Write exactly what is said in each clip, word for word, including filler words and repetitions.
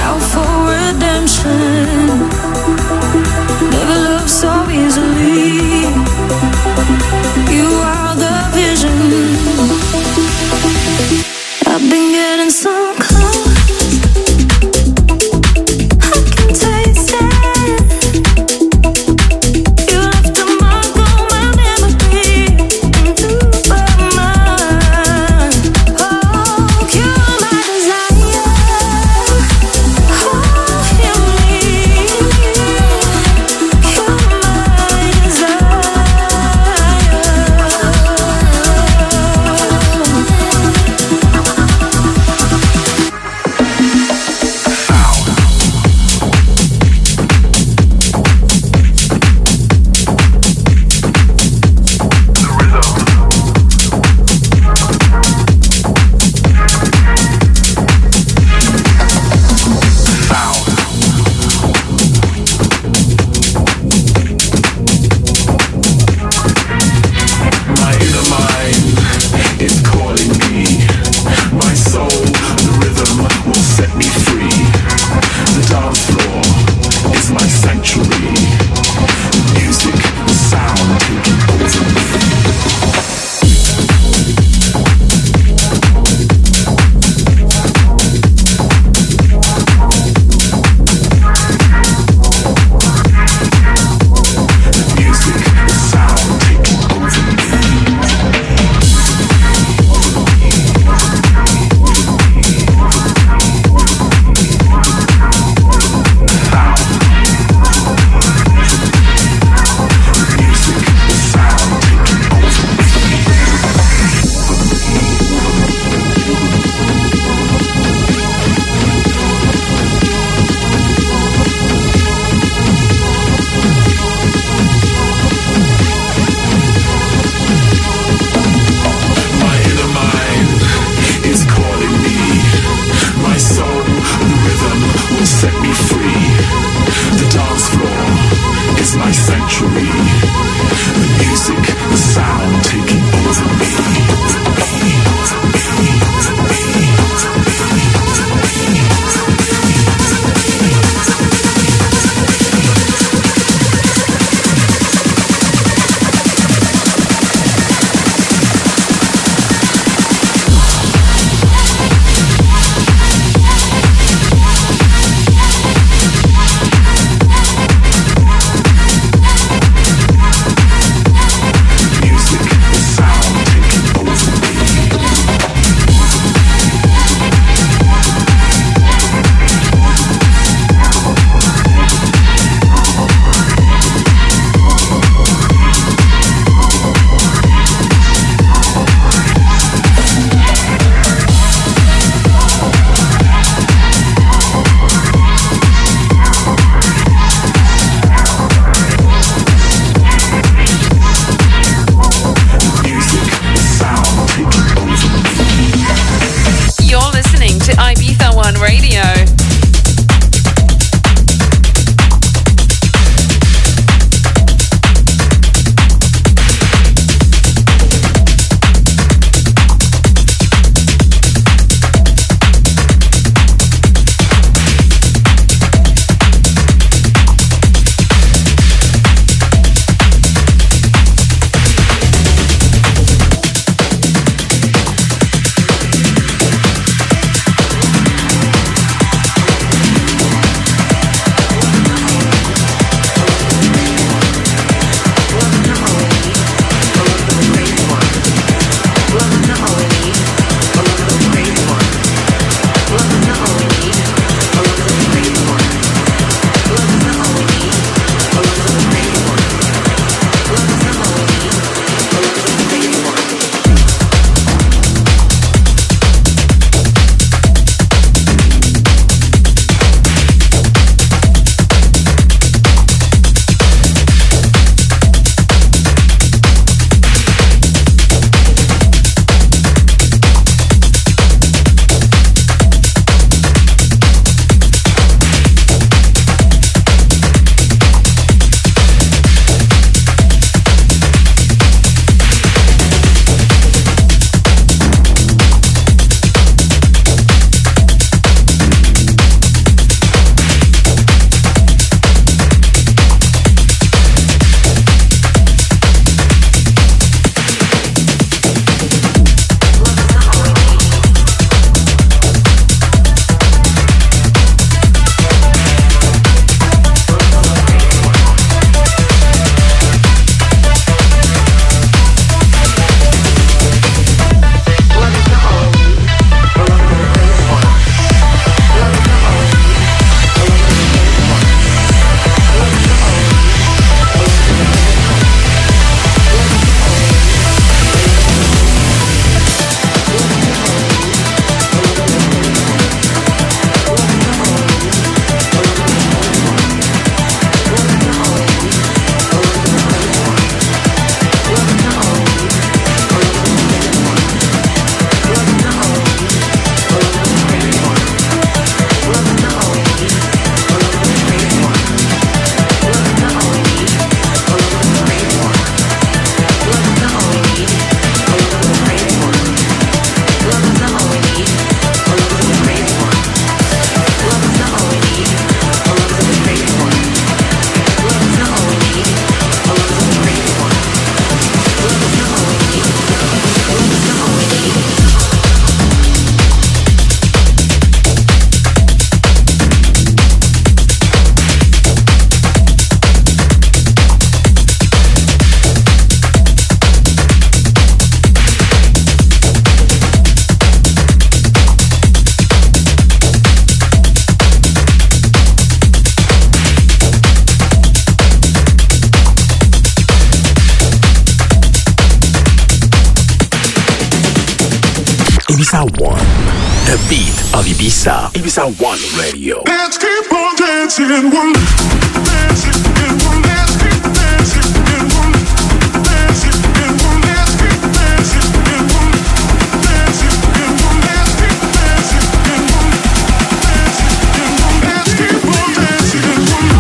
out for redemption. Never loved so easily. You are the vision. I've been getting so close. of Ibiza. Ibiza One Radio. Let's keep on dancing, one dancing, and one let's keep dancing, and one dancing, and one let's keep dancing, and one dancing, and one let's keep dancing, and one dancing, and one let's keep on dancing, and one.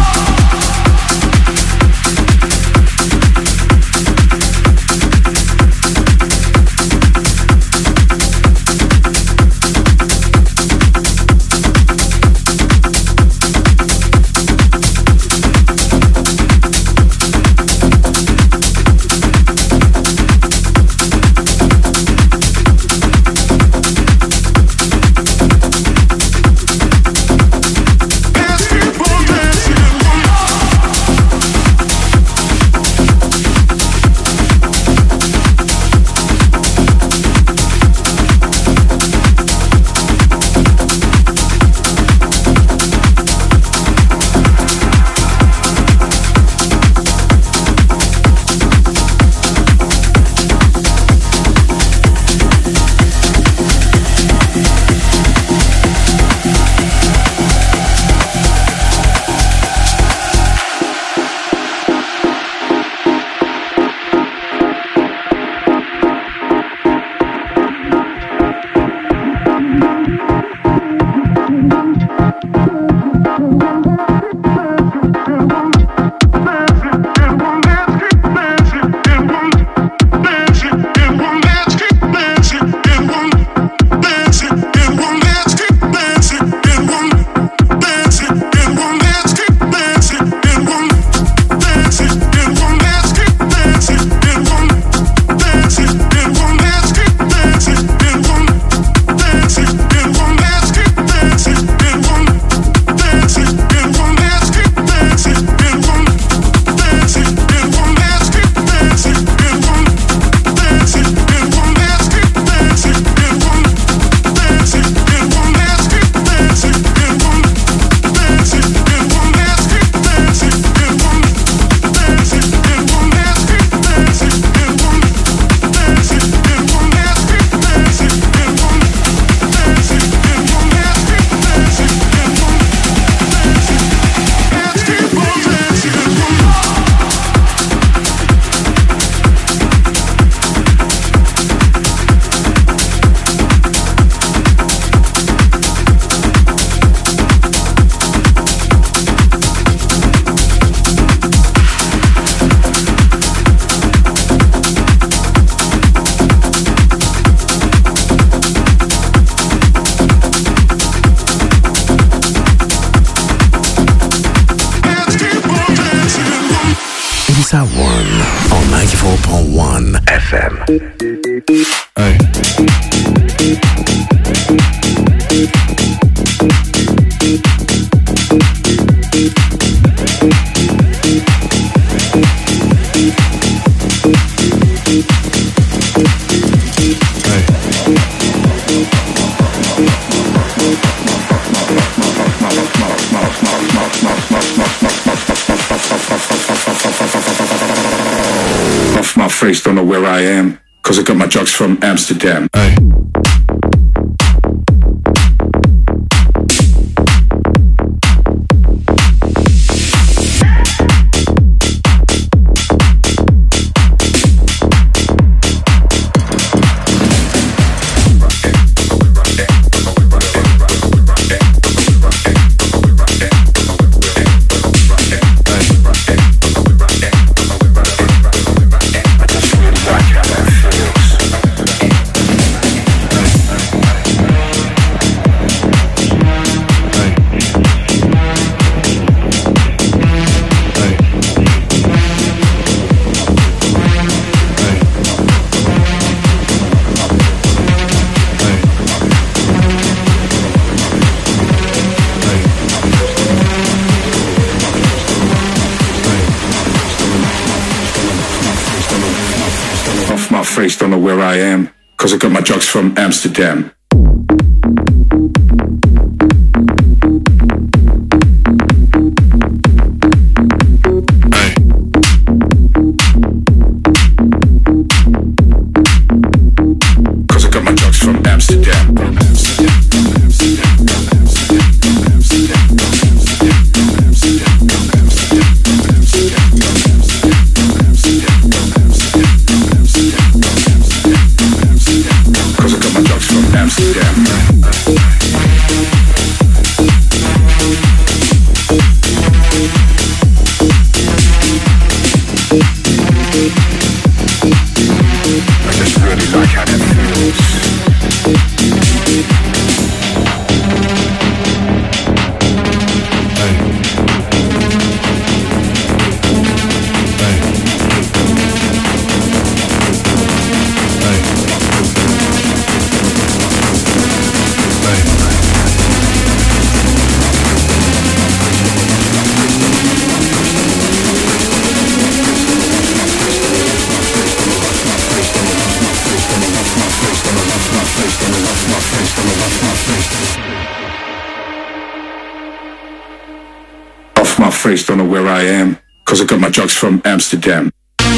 Ibiza One on ninety-four point one F M. Hey. Off my face, don't know where I am, cause I got my drugs from Amsterdam. Hey. Don't know where I am, cause I got my drugs from Amsterdam. Hey. Cause I got my drugs from Amsterdam. From Amsterdam, from Amsterdam. face, don't know where I am, cause I got my drugs from Amsterdam.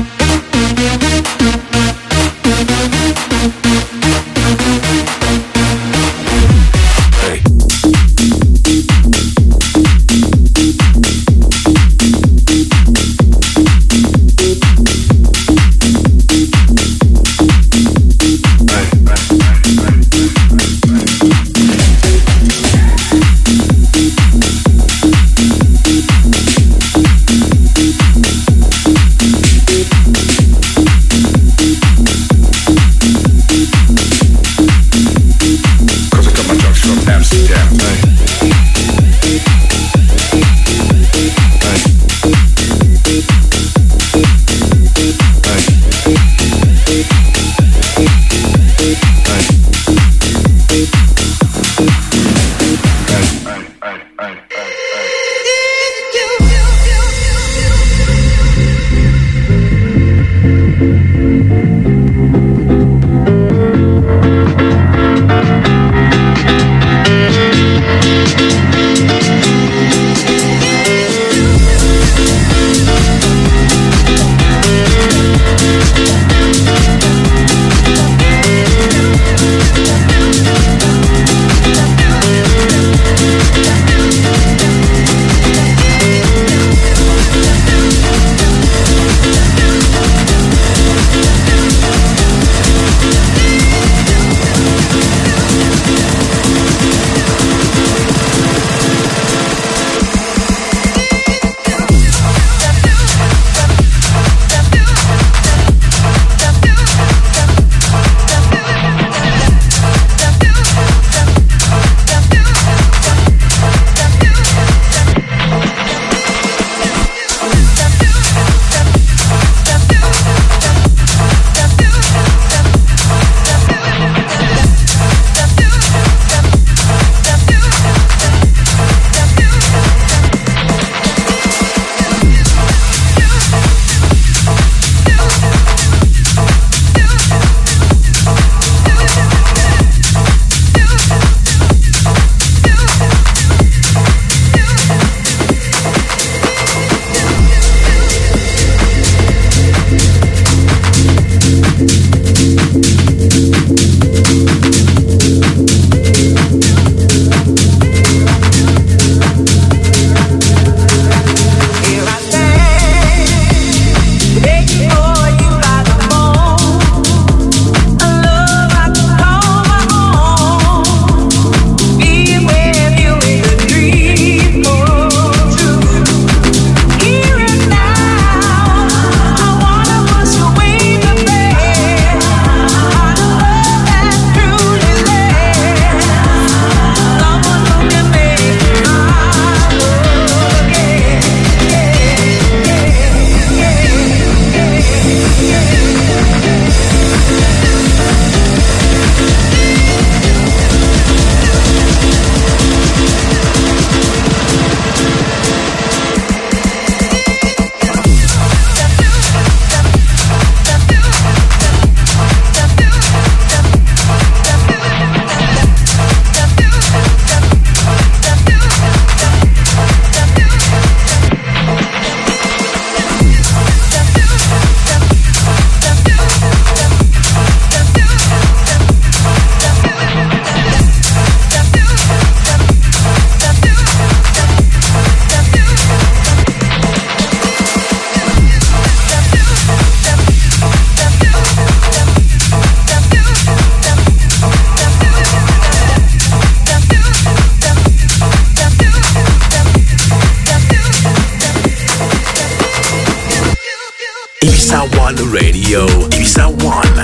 Ibiza One Radio. Ibiza One.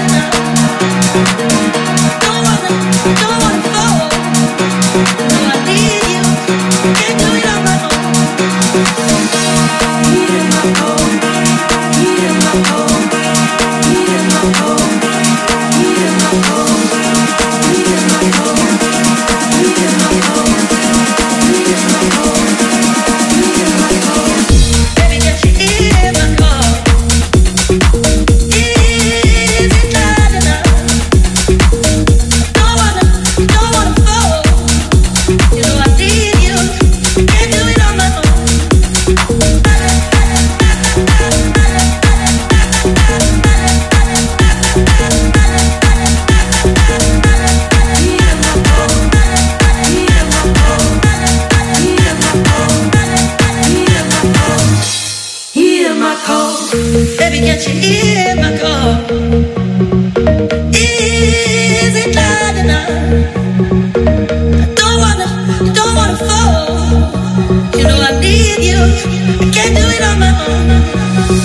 Don't wanna, don't wanna fall. No, I need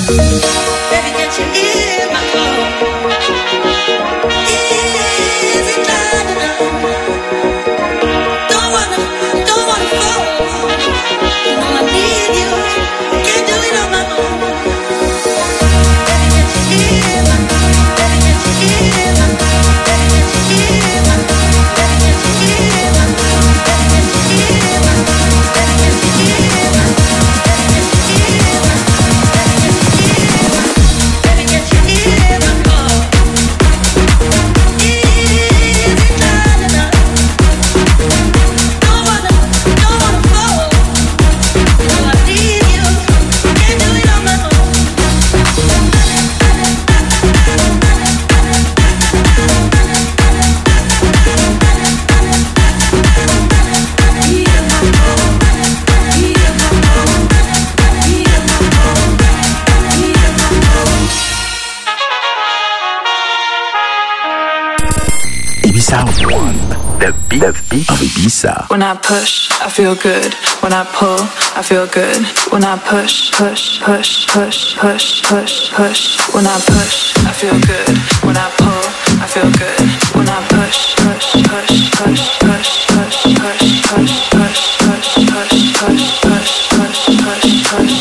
When I push, I feel good. When I pull, I feel good. When I push, push, push, push, push, push, push. When I push, I feel good. When I pull, I feel good. When I push, push, push, push, push, push, push, push, push, push, push, push, push, push, push,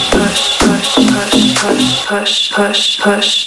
push, push, push, push, push.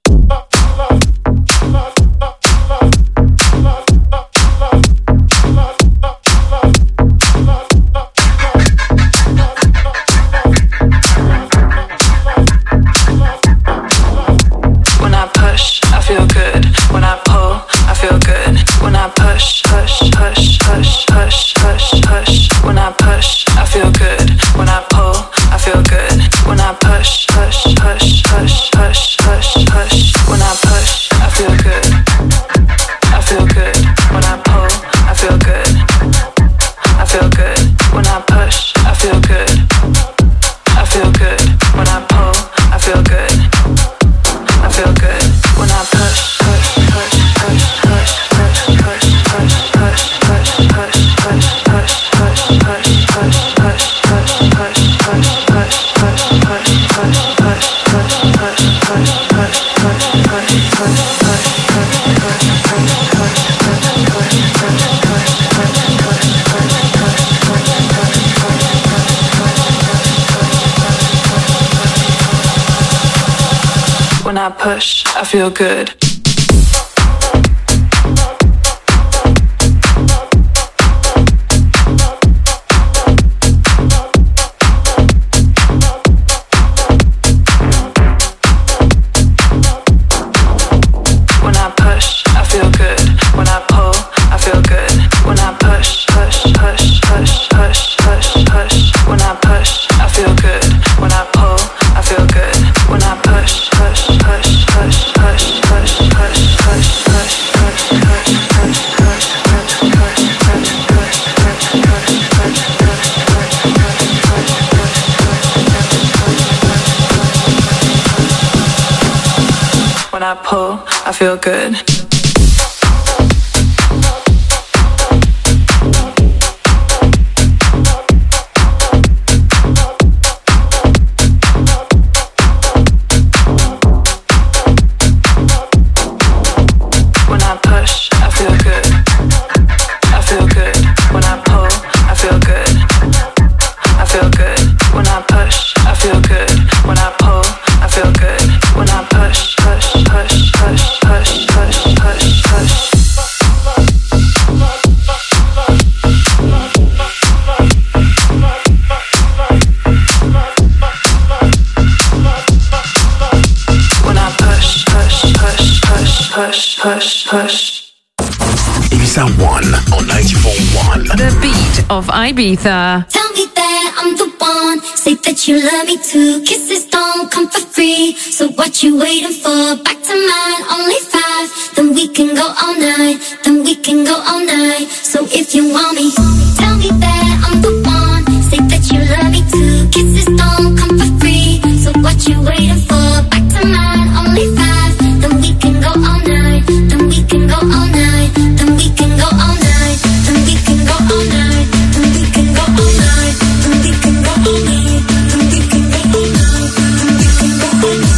When I push, I feel good. When I pull, I feel good. Push, push, push. Ibiza One on ninety-four point one. The beat of Ibiza. Tell me that I'm the one. Say that you love me too. Kisses don't come for free. So what you waiting for? Back to mine, only five. Then we can go all night. Then we can go all night. So if you want me, tell me that I'm the one. Say that you love me too. Kisses don't come for free. So what you waiting for? Back to mine, only five. Then we can go all night. Then we can go all night. Then we can go all night. Then we can go all night. Then we can go all night. Then we can go all night. Then we can go all night. Then we can go all night.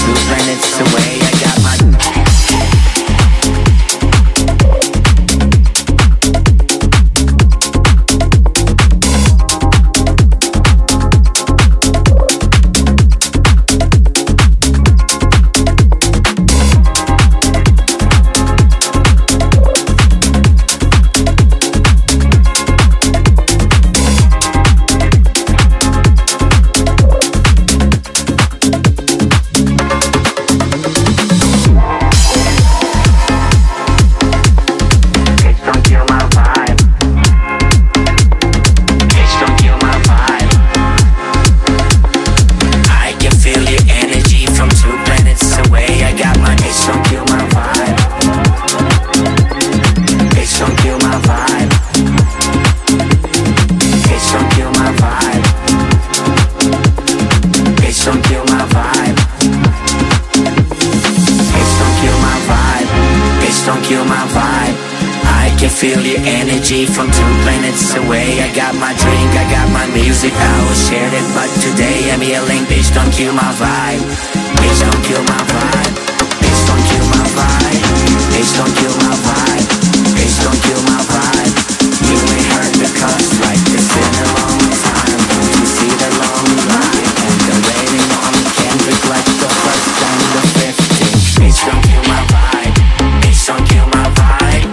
two planets away. I got my from two planets away. I got my drink, I got my music, I will share it. But today I'm yelling, bitch don't kill my vibe. Bitch don't kill my vibe. Bitch don't kill my vibe. Bitch don't kill my vibe. Bitch don't kill my vibe. You ain't heard the cuss like this in a long time. Don't you see the long line? And they're waiting on me, Kendrick like the first and the fifteenth. Bitch don't kill my vibe. Bitch don't kill my vibe.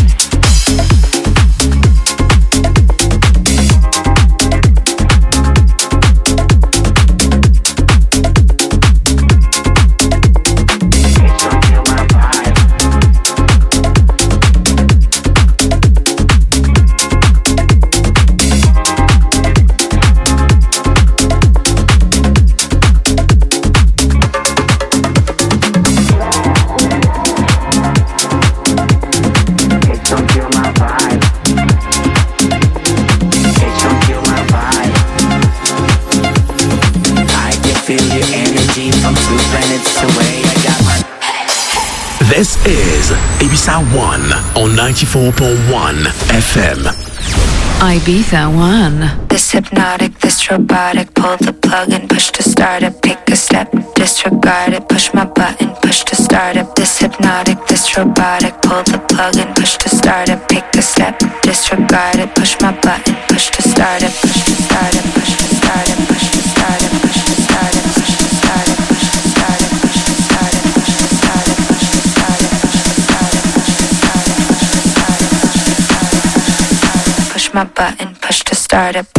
This is Ibiza One on ninety-four point one F M. Ibiza One. This hypnotic, this robotic, pull the plug and push to start it, pick a step, disregard it, push my button, push to start it. This hypnotic, this robotic, pull the plug and push to start it, pick a step, disregard it, push my button, push to start it, push to start it, push to start it, push to start it, push to start it, push to start it, push to start it, push to start it, push to start it, push to start it, push to start it, push to start it, push to start it, push to start it, push my button, push to start it.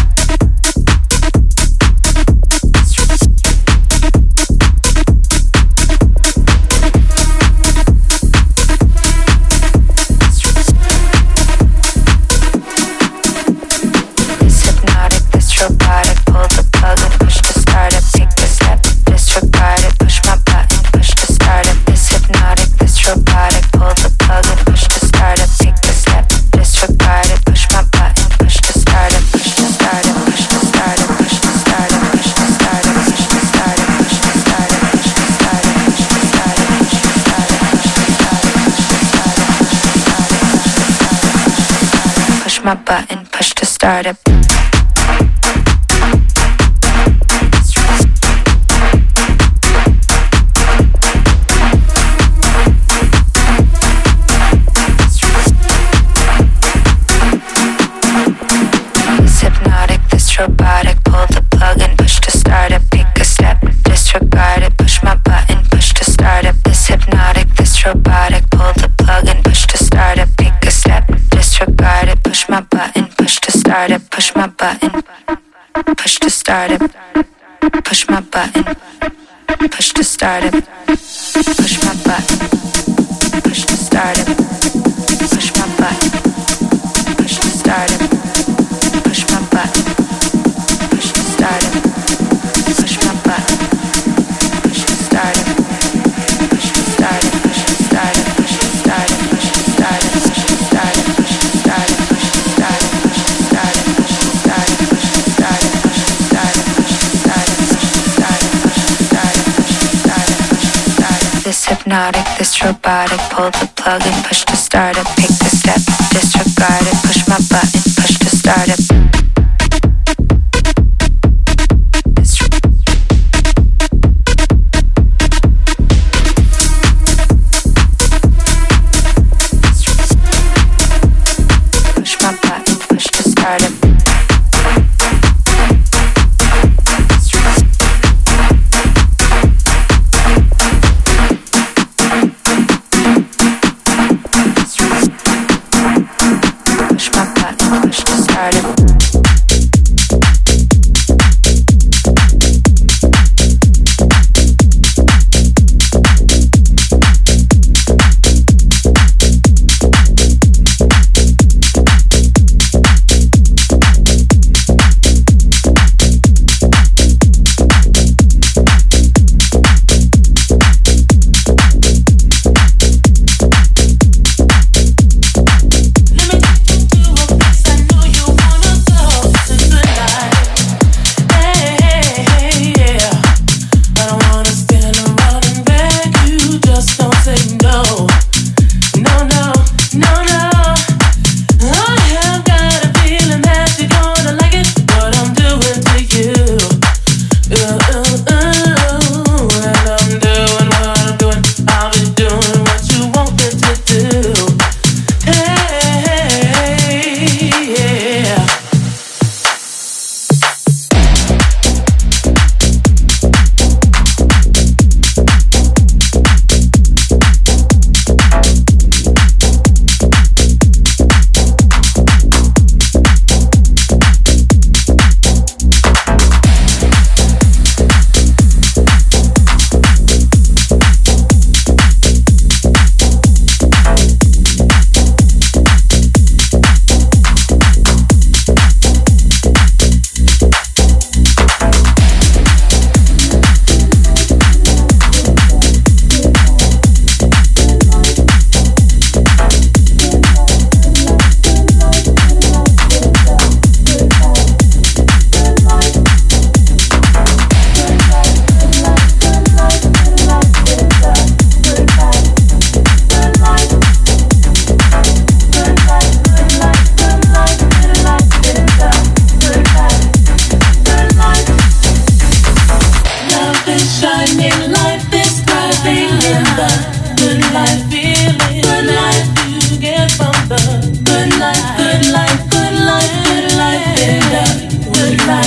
My button, push to start it. This hypnotic, this robotic, pull the plug and push to start it. Pick a step, disregard it, push my button, push to start it. This hypnotic, this robotic, pull the plug and push to start it. Pick a step, disregard it, push my button, push to start it, push my button, push to start it, push my button, push to start it, push my button, push to start it, push my button, push to start it, push my button, push to start it, push my button, push to start it, push to start it, push to start it, push to start it, push to start it, push to start it, push to start it, push to start it, push to start it, push to start it, push to start it, push to start it, push to start it, push to start it, push to start it, push to start it, push to start it. This hypnotic, this robotic, pull the plug and push to start it. Pick a step, disregard it, push my button, push to start it.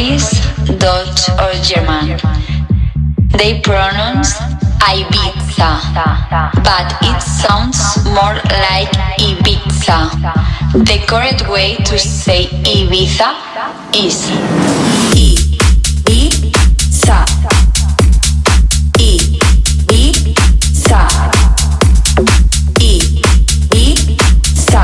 Polish, Dutch or German. They pronounce Ibiza, but it sounds more like Ibiza. The correct way to say Ibiza is Ibiza. Ibiza. Ibiza.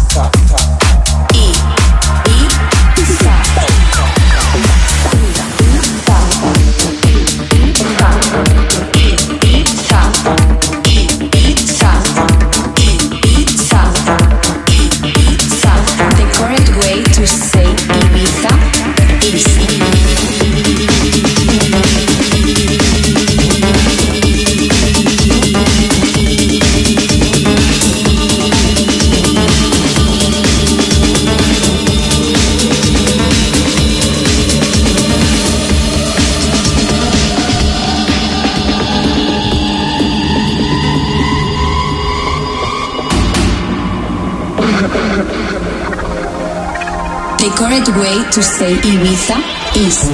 The correct way to say Ibiza is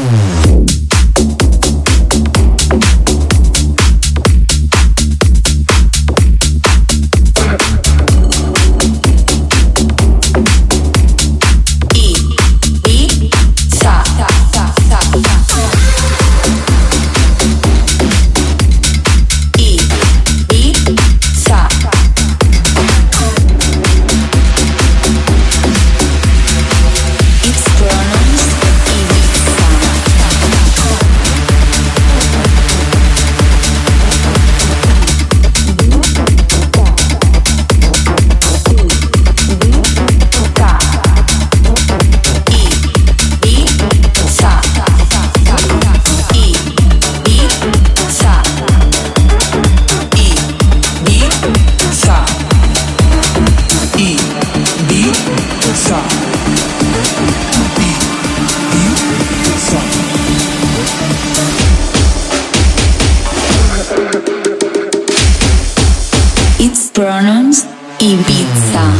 pronounced Ibiza.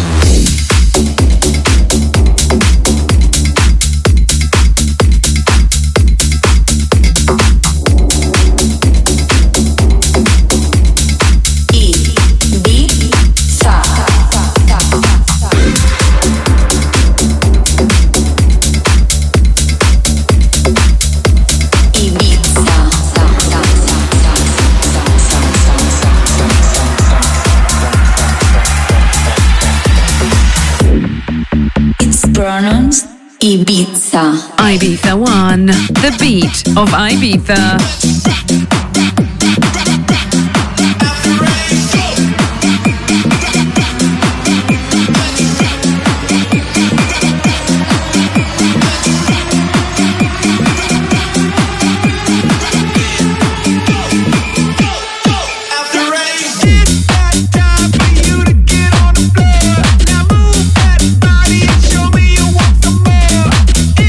Pronounced Ibiza. Ibiza One, the beat of Ibiza.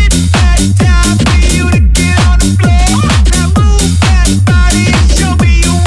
Show me you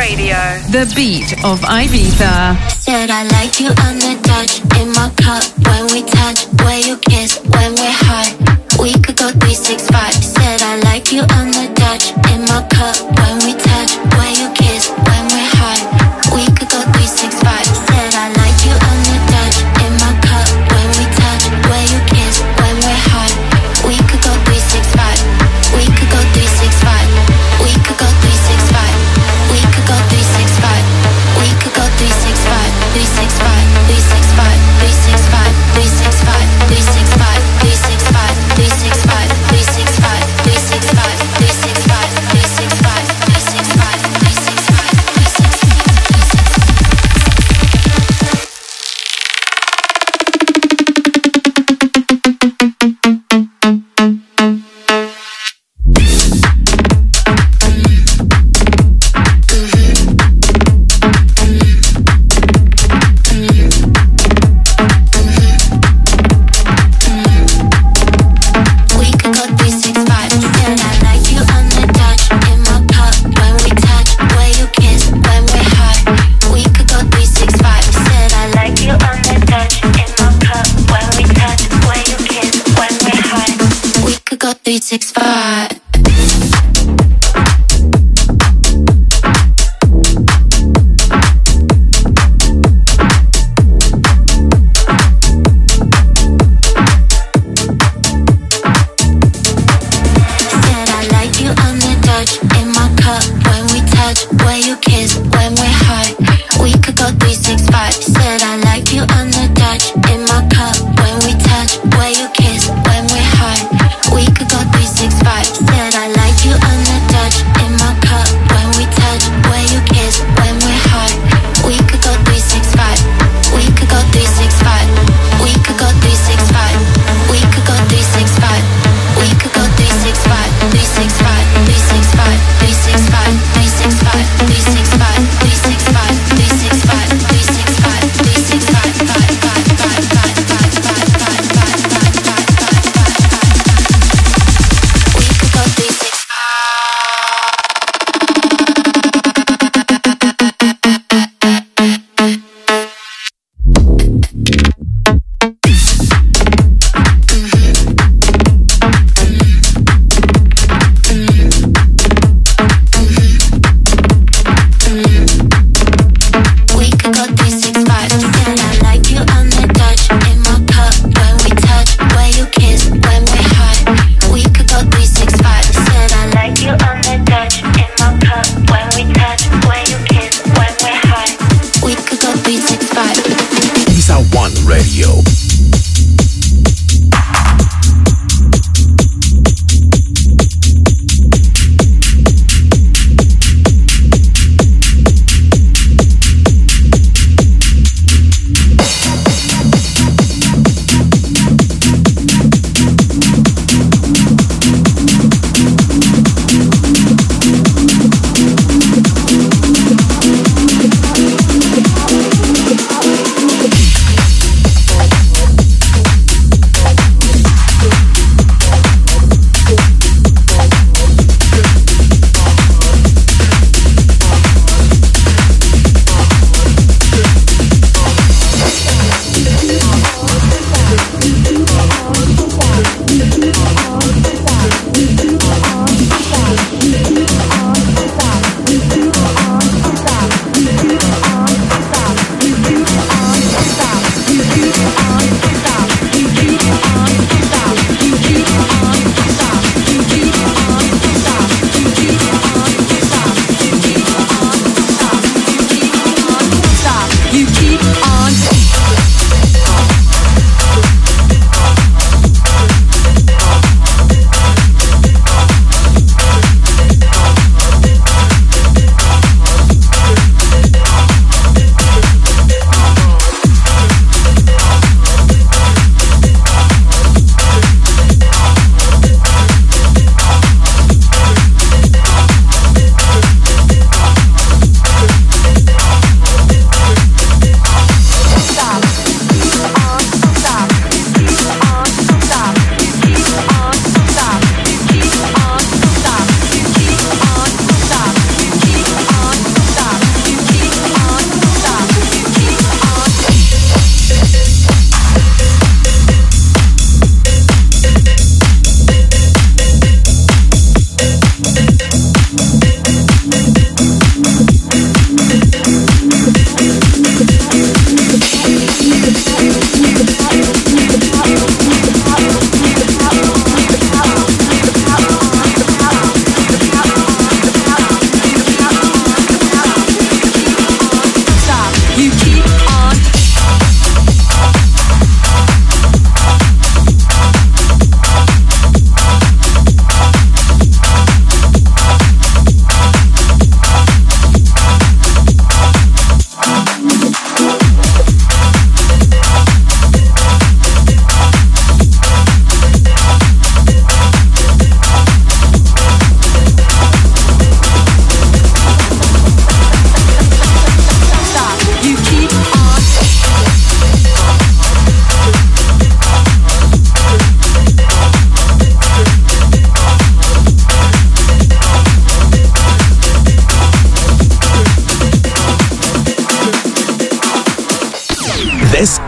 Radio, the beat of Ibiza. Said I like you on the touch in my cup when we touch, where you kiss when we're high. We could go three six five. Said I like you on the touch in my cup when we touch, where you kiss when we're high. We could go three six five. Said I like you on the touch in my cup when we touch, where you kiss when we're high. We could go three six five. We could go three six five. We could go three six five. We could go three six five. We could go three six five. Three six five. Three six five. Three six five. Three six five. Three six five. Three six five. Three six five. Three six five. Three six five. Three six five. Three six five. Three six five. Three six five. Three six five. three six five.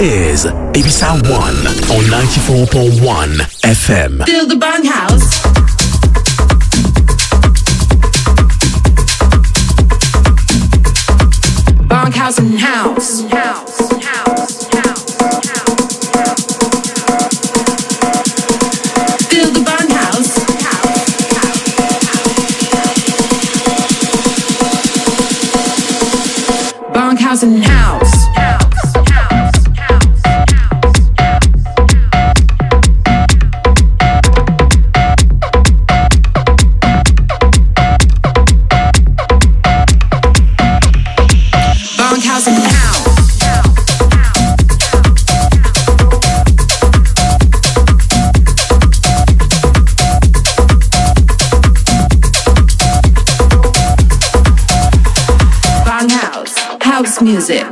is Ibiza One on ninety-four point one F M. Feel the Bunkhouse. Bunkhouse and house. House. House. House. Feel the Bunkhouse. Bunkhouse and house. House music.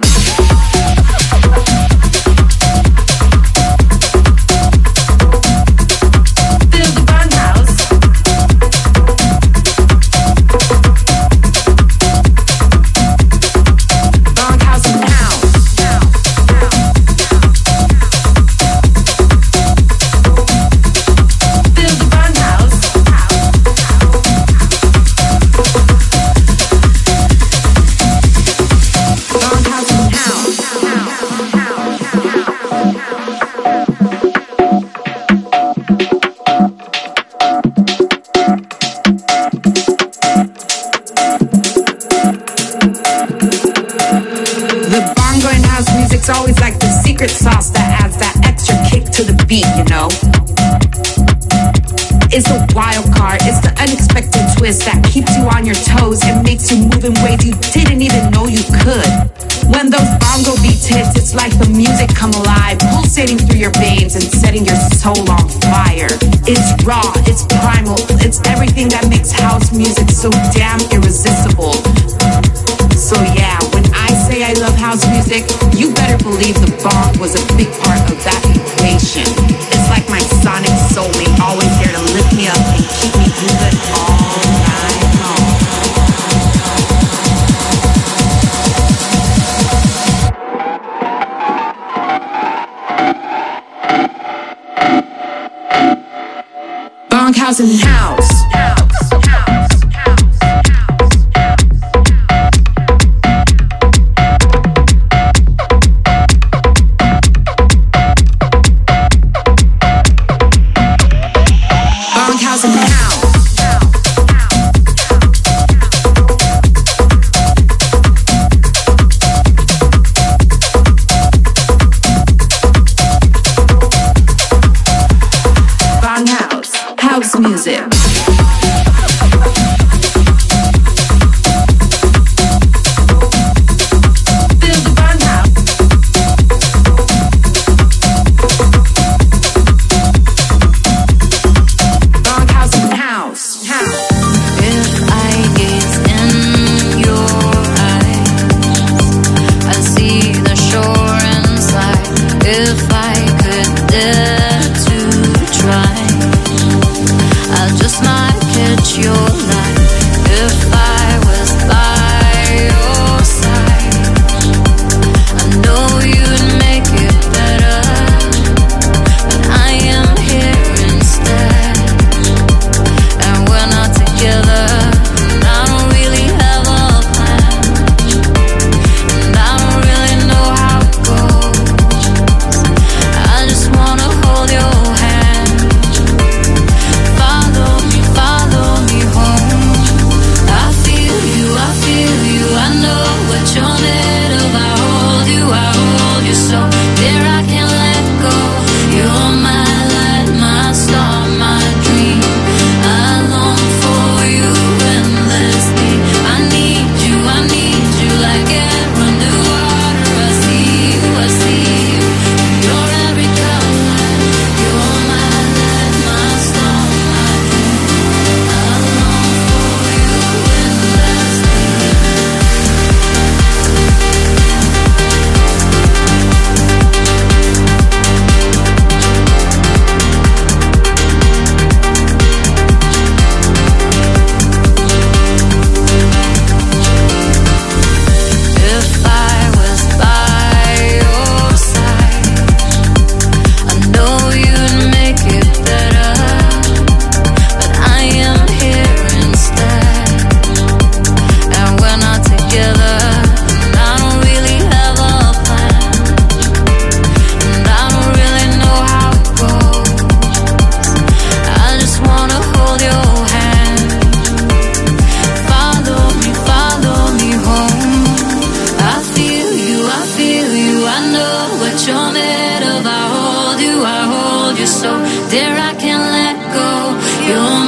Sauce that adds that extra kick to the beat, you know. It's a wild card, it's the unexpected twist that keeps you on your toes and makes you move in ways you didn't even know you could. When those bongo beats hit, it's like the music come alive, pulsating through your veins and setting your soul on fire. It's raw, it's primal, it's everything that makes house music so damn irresistible. So yeah, when I say I love house music, you better believe the bong was a big part of that equation. It's like my sonic soulmate, always there to lift me up and keep me good all night long. Bunkhouse and house. House music. Just my you so dear I can't let go. You're